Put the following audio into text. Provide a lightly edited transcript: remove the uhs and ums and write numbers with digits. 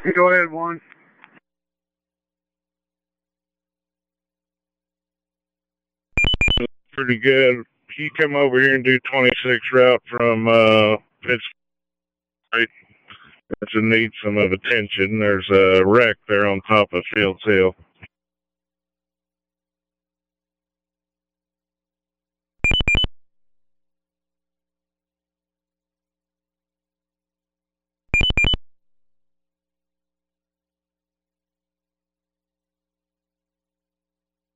Go ahead, one. Pretty good. You come over here and do 26 route from Pittsburgh. It's in need some of attention. There's a wreck there on top of Fields Hill.